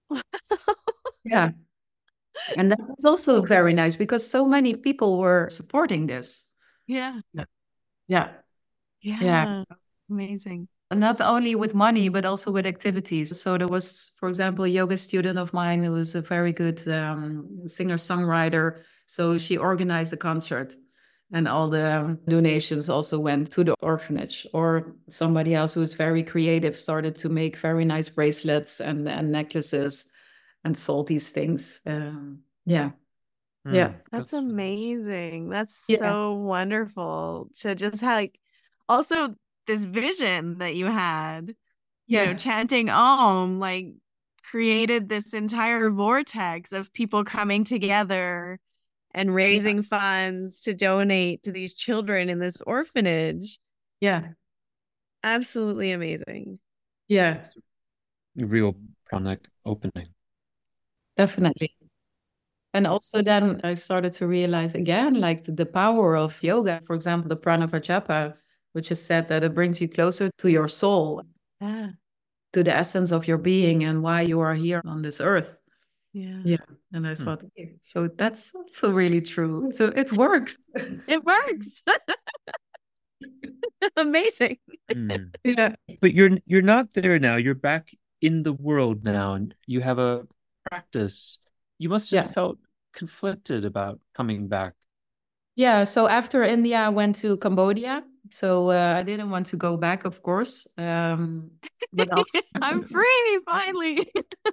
Yeah, and that was also very nice because so many people were supporting this. Yeah. Yeah, yeah, yeah. Yeah. Amazing. And not only with money, but also with activities. So there was, for example, a yoga student of mine who was a very good um, singer-songwriter. So she organized a concert, and all the um, donations also went to the orphanage. Or somebody else who was very creative started to make very nice bracelets and, and necklaces and sold these things. Um, yeah, yeah, Mm, That's that's amazing. That's yeah, so wonderful to just have like also this vision that you had, you know, yeah, chanting Om, like created this entire vortex of people coming together and yeah, raising funds to donate to these children in this orphanage. yeah, Absolutely amazing. yeah, a real pranic opening. definitely. And also then I started to realize again, like the, the power of yoga, for example, the Pranavajapa, which is said that it brings you closer to your soul, Yeah. to the essence of your being and why you are here on this earth. Yeah. Yeah. And I Hmm. thought, okay, so that's also really true. So it works. It works. Amazing. Mm. Yeah. But you're you're not there now. You're back in the world now, and you have a practice. You must have Yeah. felt conflicted about coming back. Yeah. So after India, I went to Cambodia. So uh, I didn't want to go back, of course. Um, but also I'm free finally.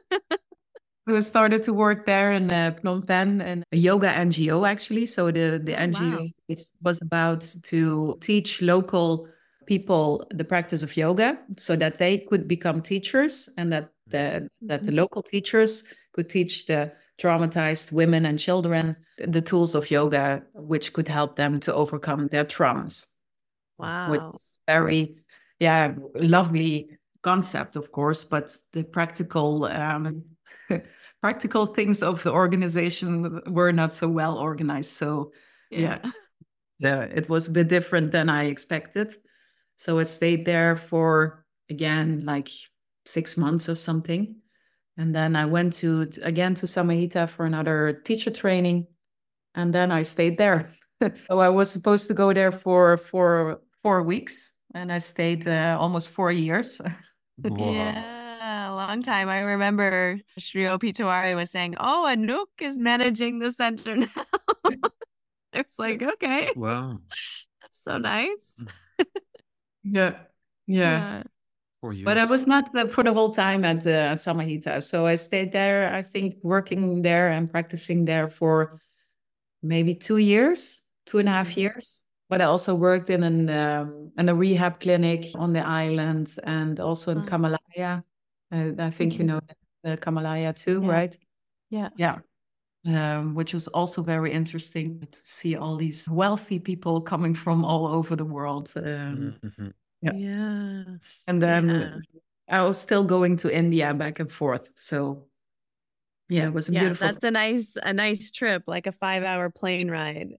So I started to work there in uh, Phnom Penh and a yoga N G O actually. So the, the Oh, N G O wow. it was about to teach local people the practice of yoga so that they could become teachers and that the, that the local teachers could teach the traumatized women and children the tools of yoga, which could help them to overcome their traumas. Which Wow. is very, yeah, lovely concept, of course, but the practical um, practical things of the organization were not so well organized. So yeah, Yeah. yeah, it was a bit different than I expected. So I stayed there for again like six months or something, and then I went to again to Samahita for another teacher training, and then I stayed there. So I was supposed to go there for for four weeks, and I stayed uh, almost four years. Wow. Yeah, a long time. I remember Shri O P Tiwari was saying, "Oh, Anouk is managing the center now." It's like, okay, Wow. that's so nice. Yeah, yeah. Yeah. Four years. But I was not uh, for the whole time at uh, Samahita. So I stayed there, I think, working there and practicing there for maybe two years, two and a half years. But I also worked in an um, in a rehab clinic on the island and also in Oh. Kamalaya. Uh, I think you Mhm. know the Kamalaya too, Yeah. right? Yeah. Yeah. Um, which was also very interesting to see all these wealthy people coming from all over the world. Um, Mhm. Yeah. Yeah. and then Yeah. I was still going to India back and forth. So yeah, it was a Yeah, beautiful. that's a nice a nice trip, like a five hour plane ride.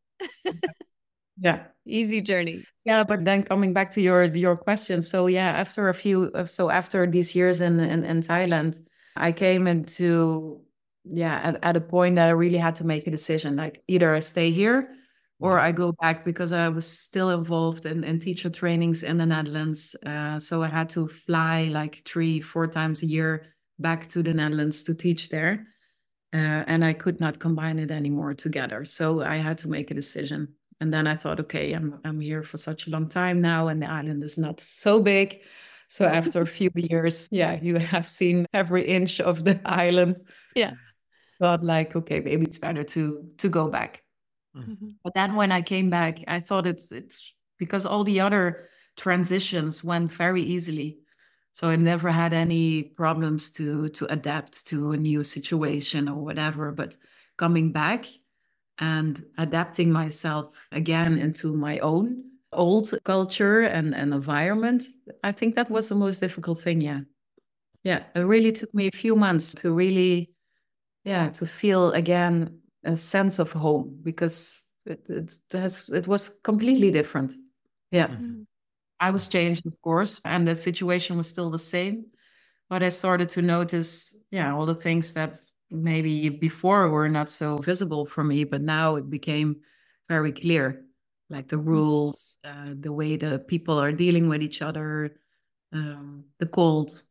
Yeah. Easy journey. Yeah, but then coming back to your your question, so yeah, after a few, so after these years in in, in Thailand, I came into yeah at, at a point that I really had to make a decision, like either I stay here or I go back, because I was still involved in, in teacher trainings in the Netherlands. Uh, so I had to fly like three, four times a year back to the Netherlands to teach there, uh, and I could not combine it anymore together. So I had to make a decision. And then I thought, okay, I'm I'm here for such a long time now, and the island is not so big. So after a few years, yeah, you have seen every inch of the island. Yeah. Thought like, okay, maybe it's better to to go back. Mm-hmm. But then when I came back, I thought it's it's because all the other transitions went very easily. So I never had any problems to to adapt to a new situation or whatever. But coming back and adapting myself again into my own old culture and, and environment, I think that was the most difficult thing. Yeah. Yeah. It really took me a few months to really, yeah, to feel again a sense of home, because it, it, has, it was completely different. Yeah. Mm-hmm. I was changed, of course, and the situation was still the same. But I started to notice, yeah, all the things that maybe before were not so visible for me, but now it became very clear, like the rules, uh, the way the people are dealing with each other, um, the cold.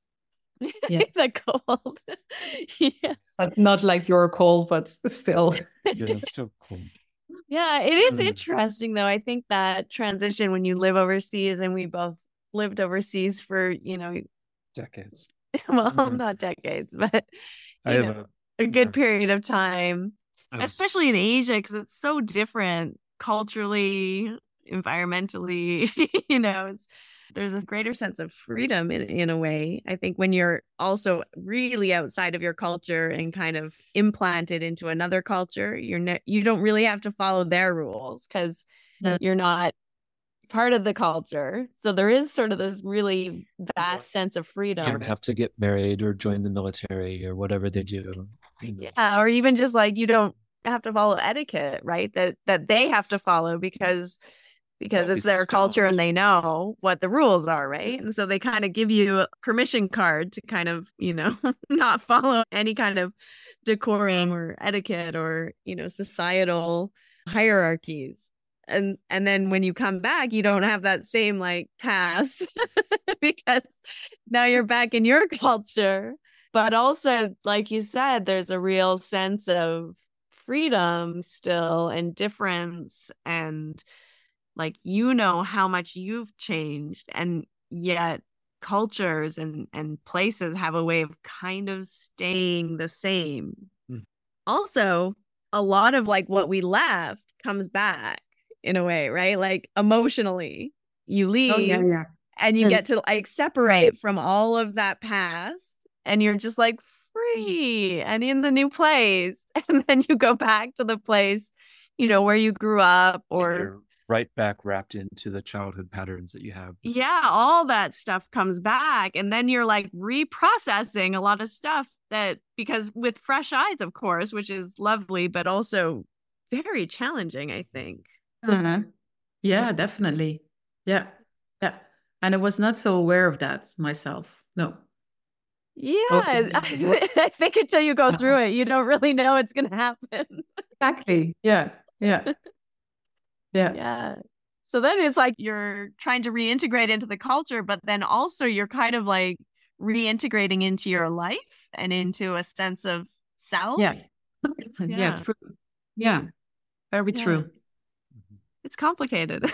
Yeah. The cold. Yeah. But not like your cold, but still. Yeah, it's still cool. Yeah, it is Mm. interesting though. I think that transition when you live overseas, and we both lived overseas for, you know, Decades. well, Mhm. not decades, but I you have know, a, a good period of time, I was, especially in Asia, because it's so different culturally, environmentally, you know, it's there's a greater sense of freedom in in a way. I think when you're also really outside of your culture and kind of implanted into another culture, you're ne- you don't really have to follow their rules, because Yeah. you're not part of the culture. So there is sort of this really vast sense of you freedom. don't have to get married or join the military or whatever they do. You know. Yeah, or even just like you don't have to follow etiquette, right? That that they have to follow because because Well, it's their it's culture and still- they know what the rules are, right? And so they kind of give you a permission card to kind of, you know, not follow any kind of decorum or etiquette or, you know, societal hierarchies. And and then when you come back, you don't have that same like pass because now you're back in your culture. But also, like you said, there's a real sense of freedom still and difference, and like, you know how much you've changed, and yet cultures and and places have a way of kind of staying the same. Mm. Also, a lot of like what we left comes back in a way, right? Like emotionally, you leave Oh, yeah, yeah. and you Mm. get to like separate from all of that past, and you're just like free and in the new place. And then you go back to the place, you know, where you grew up, And or you're right back wrapped into the childhood patterns that you have. yeah, all that stuff comes back. And then you're like reprocessing a lot of stuff, that because with fresh eyes, of course, which is lovely, but also very challenging, I think. Mhm. Yeah, definitely. Yeah. Yeah. And I was not so aware of that myself. No. Yeah, Okay. I, I think until you go through it, you don't really know it's going to happen. Exactly. Yeah. Yeah. Yeah. Yeah. So then it's like you're trying to reintegrate into the culture, but then also you're kind of like reintegrating into your life and into a sense of self. Yeah. Yeah. Yeah. True. Yeah. Very Yeah. true. It's complicated.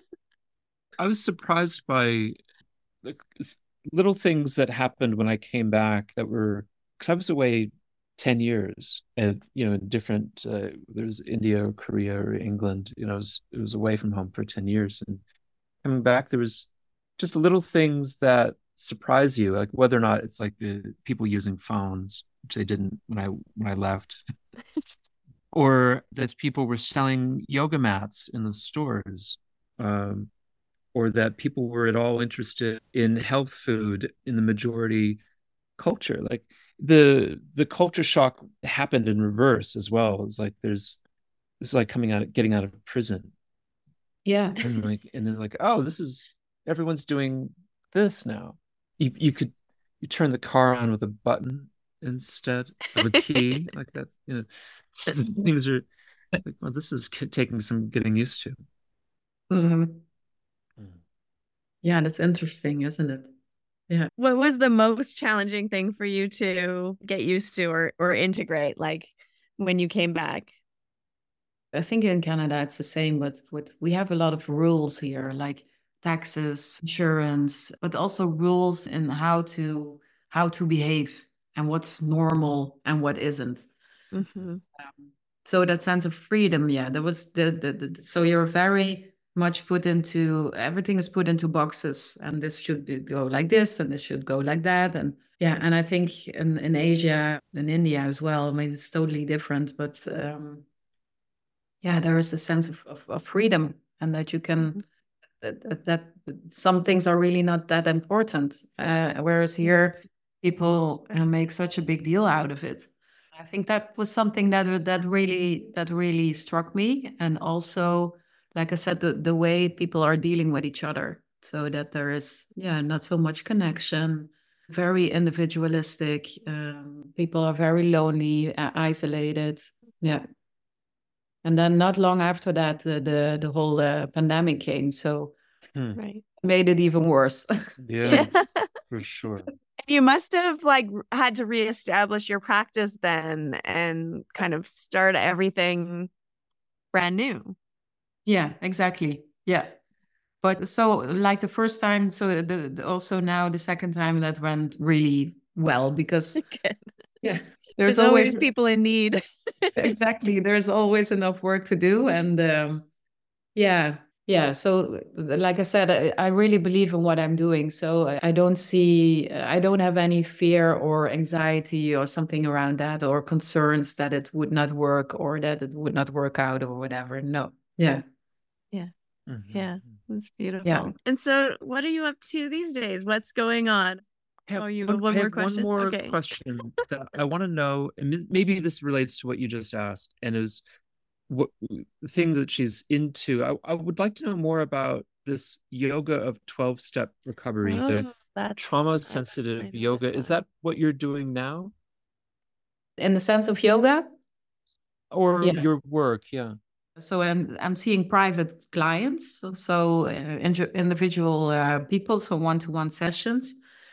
I was surprised by like s- little things that happened when I came back that were, because I was away ten years and, you know, in different, uh, there's India or Korea or England, you know, it was, it was away from home for ten years. And coming back, there was just little things that surprise you, like whether or not it's like the people using phones, which they didn't when I, when I left, or that people were selling yoga mats in the stores. Um, or that people were at all interested in health food in the majority culture. Like the the culture shock happened in reverse as well. It's like there's this is like coming out getting out of prison. Yeah. And like and then like, oh, this is everyone's doing this now. You you could you turn the car on with a button instead of a key. Like that's, you know, things are like, well, this is taking some getting used to. Mm-hmm. Yeah, that's interesting, isn't it? Yeah. What was the most challenging thing for you to get used to or or integrate, like when you came back? I think in Canada it's the same, but with we have a lot of rules here, like taxes, insurance, but also rules in how to how to behave and what's normal and what isn't. Mm-hmm. Um, so that sense of freedom, yeah, there was the, the the so you're very much put into everything is put into boxes, and this should be, go like this, and this should go like that, and yeah, and I think in in Asia and India as well, I mean it's totally different, but um, yeah, there is a sense of, of, of freedom, and that you can that, that, that some things are really not that important, uh, whereas here people uh, make such a big deal out of it. I think that was something that that really that really struck me, and also, like I said, the, the way people are dealing with each other, so that there is yeah not so much connection, very individualistic. Um, people are very lonely, uh, isolated. Yeah. And then not long after that, uh, the the whole uh, pandemic came, so Hmm. Right. made it even worse. Yeah, for sure. You must have like r- had to reestablish your practice then and kind of start everything brand new. Yeah, exactly. Yeah. But so like the first time, so the, the- also now the second time that went really well, because Good. yeah, There's, there's always always people in need. exactly there's always enough work to do, and um, yeah, yeah. So like I said, I, I really believe in what I'm doing, so I, I don't see, I don't have any fear or anxiety or something around that, or concerns that it would not work or that it would not work out or whatever. No. Yeah. Mm-hmm. Yeah, that's beautiful. Yeah. And so, what are you up to these days? What's going on? I have Oh, you one, have one I more have question? one more Okay. question that I want to know, and m- maybe this relates to what you just asked, and is what things that she's into. I, I would like to know more about this yoga of twelve-step recovery, the Oh, that's I trauma-sensitive know yoga. this Is one. that what you're doing now, In the sense of yoga, or yeah. your work? Yeah. So I'm I'm seeing private clients, so, so uh, indi- individual uh, people, so one-to-one sessions,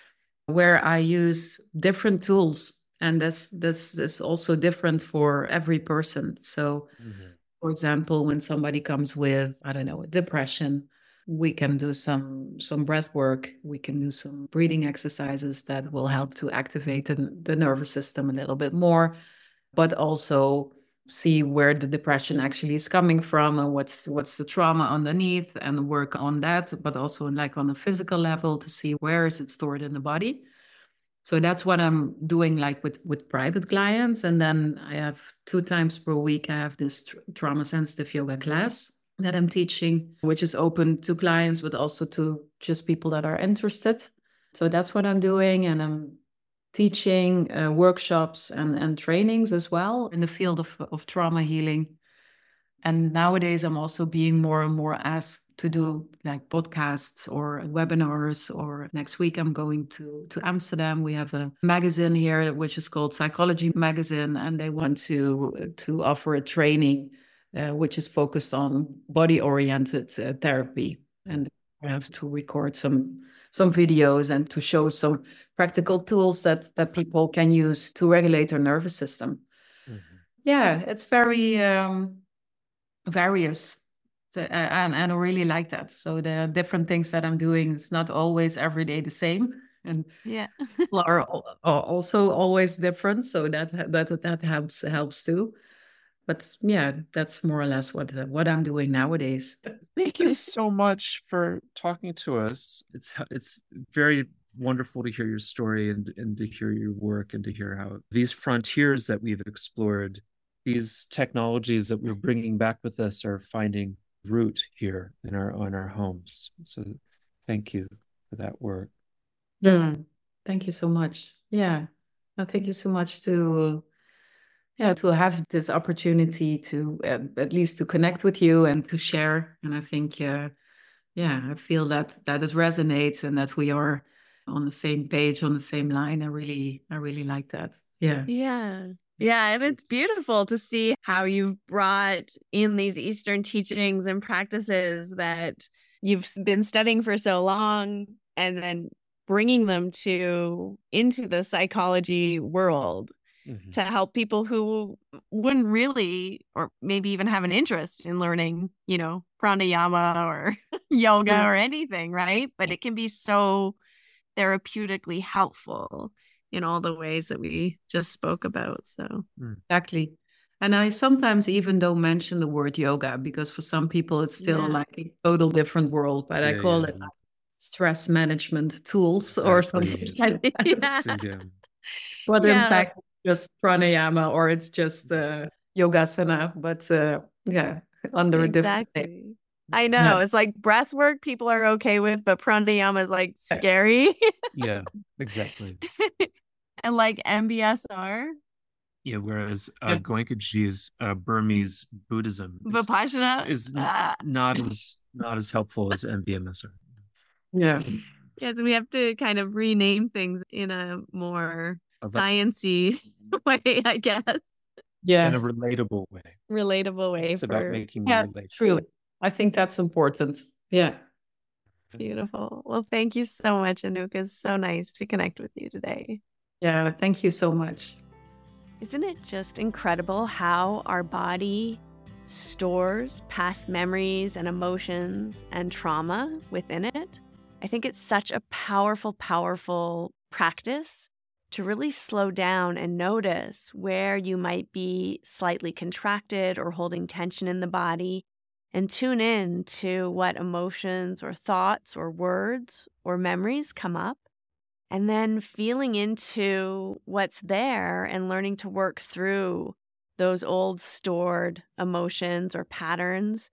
where I use different tools, and this this is also different for every person. So, Mhm. for example, when somebody comes with, I don't know, depression, we can do some some breath work. We can do some breathing exercises that will help to activate the, the nervous system a little bit more, but also see where the depression actually is coming from, and what's what's the trauma underneath, and work on that, but also like on a physical level to see where is it stored in the body. So that's what I'm doing, like with with private clients. And then I have two times per week I have this tr- trauma sensitive yoga class that I'm teaching, which is open to clients but also to just people that are interested. So that's what I'm doing, and I'm teaching uh, workshops and, and trainings as well in the field of, of trauma healing. And nowadays, I'm also being more and more asked to do like podcasts or webinars. Or next week, I'm going to, to Amsterdam. We have a magazine here, which is called Psychology Magazine, and they want to, to offer a training uh, which is focused on body-oriented uh, therapy. And I have to record some some videos and to show some practical tools that that people can use to regulate their nervous system. Mhm. Yeah, it's very um, various. So, uh, and, and I really like that. So the different things that I'm doing, it's not always every day the same. And Yeah. people are al- are also always different. So that that that helps helps too. But yeah, that's more or less what uh, what I'm doing nowadays. Thank you so much for talking to us. It's it's very wonderful to hear your story, and and to hear your work, and to hear how these frontiers that we've explored, these technologies that we're bringing back with us, are finding root here in our in our homes. So thank you for that work. Yeah. Thank you so much. Yeah. No, thank you so much to yeah to have this opportunity to uh, at least to connect with you and to share. And I think uh, yeah, I feel that that it resonates and that we are on the same page, on the same line. I really I really like that. Yeah. Yeah. Yeah. And it's beautiful to see how you've brought in these Eastern teachings and practices that you've been studying for so long and then bringing them to into the psychology world Mhm. to help people who wouldn't really, or maybe even have an interest in learning, you know, pranayama or yoga Yeah. or anything, right? But it can be so therapeutically helpful in all the ways that we just spoke about. So, Exactly. And I sometimes even don't mention the word yoga because for some people it's still yeah. like a total different world, but I Yeah, call yeah. it like stress management tools or something Exactly. like that. Yeah. So, yeah. But in Yeah. fact, it's just pranayama or it's just uh, yogasana, but uh, yeah, under a different name. Exactly. I know. Yeah. It's like breath work people are okay with, but pranayama is like scary. Yeah, exactly. And like M B S R, Yeah, whereas uh, Yeah. Goenkaji's uh, Burmese Buddhism is, Vipassana. is n- Ah. not as not as helpful as M B M S R. Yeah. Yeah, so we have to kind of rename things in a more Oh, that's sciencey way, I guess. in a Yeah. relatable way. Relatable way It's about for making Yeah. relatable. True. I think that's important. Yeah. beautiful. Well, thank you so much, Anouk. It's so nice to connect with you today. Yeah. Thank you so much. Isn't it just incredible how our body stores past memories and emotions and trauma within it? I think it's such a powerful, powerful practice to really slow down and notice where you might be slightly contracted or holding tension in the body and tune in to what emotions or thoughts or words or memories come up. And then feeling into what's there and learning to work through those old stored emotions or patterns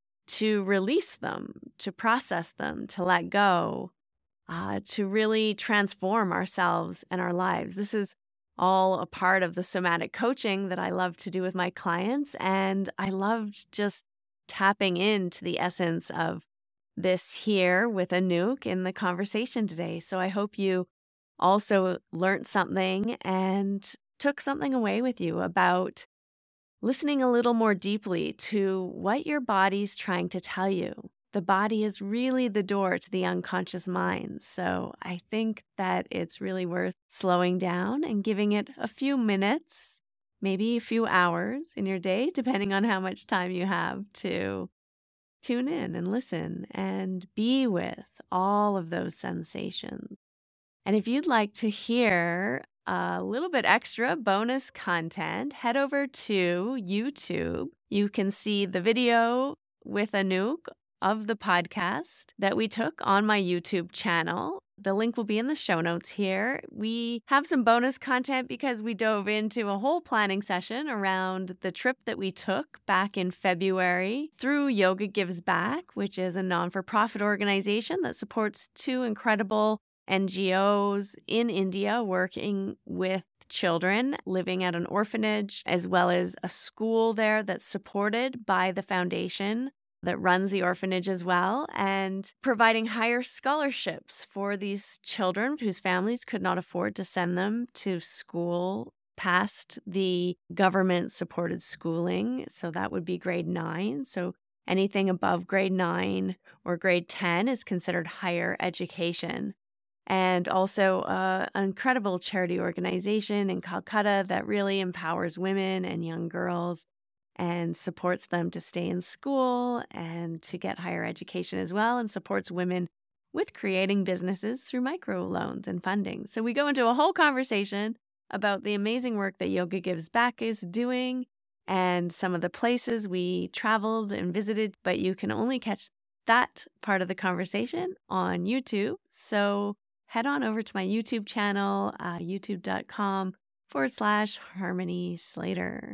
to release them, to process them, to let go, uh, to really transform ourselves and our lives. This is all a part of the somatic coaching that I love to do with my clients. And I loved just tapping into the essence of this here with Anouk in the conversation today. So I hope you also learned something and took something away with you about listening a little more deeply to what your body's trying to tell you. The body is really the door to the unconscious mind. So I think that it's really worth slowing down and giving it a few minutes, maybe a few hours in your day, depending on how much time you have to tune in and listen and be with all of those sensations. And if you'd like to hear a little bit extra bonus content, head over to YouTube. You can see the video with Anouk of the podcast that we took on my YouTube channel. The link will be in the show notes here. We have some bonus content because we dove into a whole planning session around the trip that we took back in February through Yoga Gives Back, which is a non-for-profit organization that supports two incredible N G Os in India working with children living at an orphanage, as well as a school there that's supported by the foundation that runs the orphanage as well, and providing higher scholarships for these children whose families could not afford to send them to school past the government-supported schooling. So that would be grade nine. So anything above grade nine or grade ten is considered higher education. And also uh, an incredible charity organization in Calcutta that really empowers women and young girls and supports them to stay in school and to get higher education as well, and supports women with creating businesses through microloans and funding. So we go into a whole conversation about the amazing work that Yoga Gives Back is doing and some of the places we traveled and visited, but you can only catch that part of the conversation on YouTube. So head on over to my YouTube channel, uh, youtube.com forward slash Harmony Slater.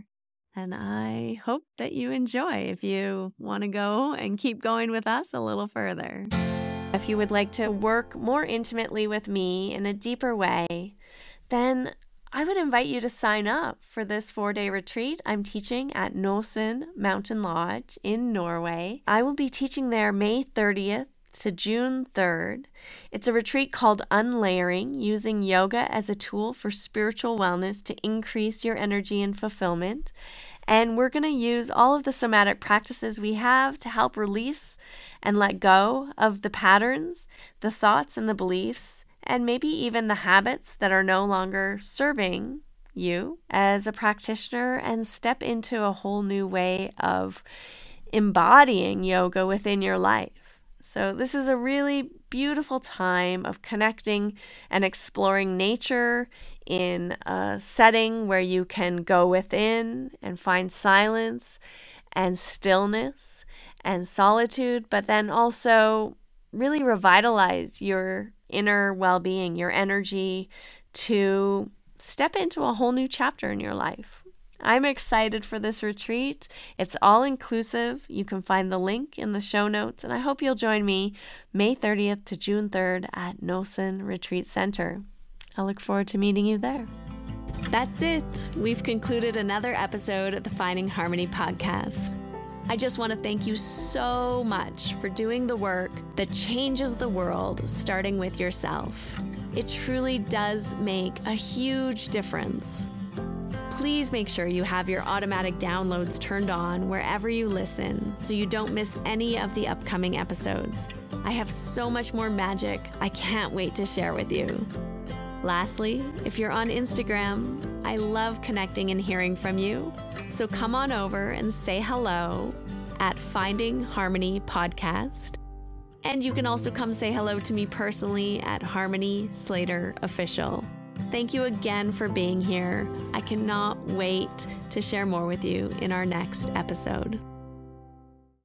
And I hope that you enjoy if you want to go and keep going with us a little further. If you would like to work more intimately with me in a deeper way, then I would invite you to sign up for this four-day retreat I'm teaching at Nåsen Mountain Lodge in Norway. I will be teaching there May thirtieth to June third. It's a retreat called Unlayering, using yoga as a tool for spiritual wellness to increase your energy and fulfillment. And we're going to use all of the somatic practices we have to help release and let go of the patterns, the thoughts, and the beliefs, and maybe even the habits that are no longer serving you as a practitioner, and step into a whole new way of embodying yoga within your life. So this is a really beautiful time of connecting and exploring nature in a setting where you can go within and find silence and stillness and solitude, but then also really revitalize your inner well-being, your energy to step into a whole new chapter in your life. I'm excited for this retreat. It's all inclusive. You can find the link in the show notes, and I hope you'll join me May thirtieth to June third at Nåsen Retreat Center. I look forward to meeting you there. That's it. We've concluded another episode of the Finding Harmony podcast. I just want to thank you so much for doing the work that changes the world, starting with yourself. It truly does make a huge difference. Please make sure you have your automatic downloads turned on wherever you listen so you don't miss any of the upcoming episodes. I have so much more magic I can't wait to share with you. Lastly, if you're on Instagram, I love connecting and hearing from you. So come on over and say hello at Finding Harmony Podcast. And you can also come say hello to me personally at Harmony Slater Official. Thank you again for being here. I cannot wait to share more with you in our next episode.